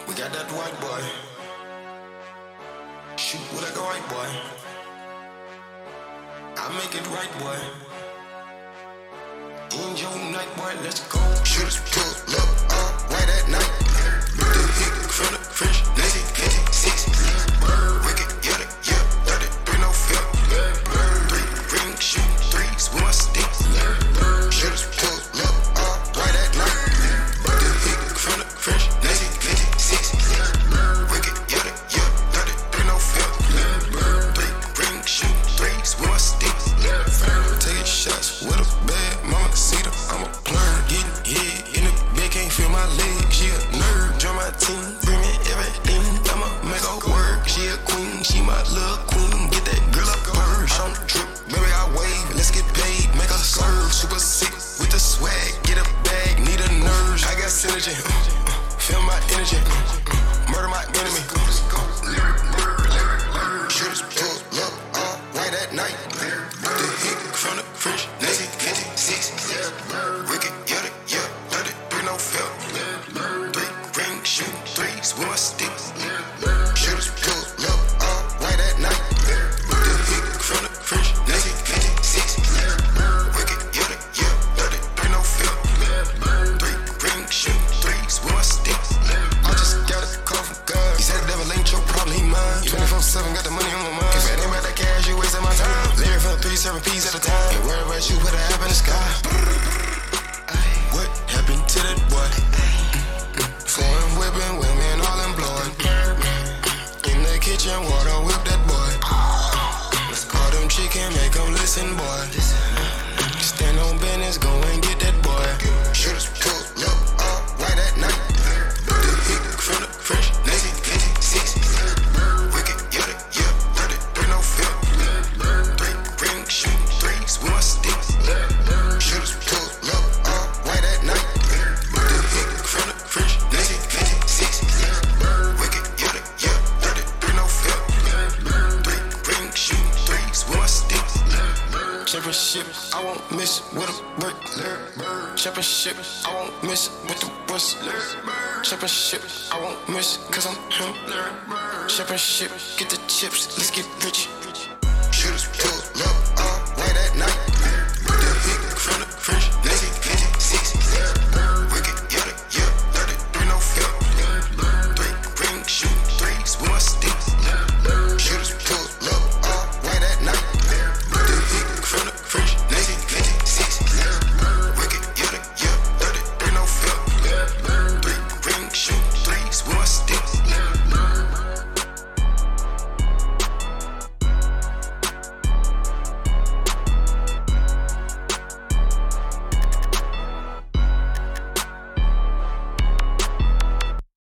We got that white boy. Shoot like a white boy. I make it right, boy. In your night, boy, let's go. Shooters pull up all white at night. The hit from the French, 1956. Wicked, yeah, 33, no fear. 3 ring, shoot 3s with my stick. Shooters pull up all white at night. The hit from the French, 1956. Wicked, yeah, 33, no fear. 3 ring, shoot 3s with my stick. Taking shots with a bad mama, see them, I'm a blur. Getting hit in the bed, can't feel my legs, she a nerd. Join my team, bring me everything, I'ma make her work. She a queen, she my little queen, get that girl up purse. On the trip, baby I wave, let's get paid, make her serve. Super sick with the swag, get a bag, need a nurse. I got synergy, feel my energy, murder my enemy. Shooters pull up all white at night. The hit from the French, 1956. Wicked, yeah, 33, no fail. 3 ring, shoot 3s with my stick. Shooters pull up all white at night. The hit from the French, 1956. Wicked, yeah, 33, no fail. 3 ring, shoot 3s with my stick. I just got a call from God. He said the devil ain't your problem, he mine. 24/7, got the money on my mind. If it ain't about that cash, you wasting my time. Living for 3 7 P's at a time. Ain't worried about you, put a app in the sky. What happened to that boy? Foreign whipping, women all employed. In the kitchen, water whip that boy. Let's call them chicken, make them listen, boy. Stand on business, go and get that boy. Shooters pull up all white at night. The hit from the French, 1956. Wicked, yeah, 33, no fear. 3 ring, shoot 3s with my stick. Shooters pull up all white at night. The hit from the French, 1956. Wicked, yeah, 33, no fear. 3 ring, shoot 3s with my stick. Championship, I won't miss with a brick. Championship, I won't miss with the bus. Championship, I won't miss cause I'm him. Championship, get the chips, let's get rich.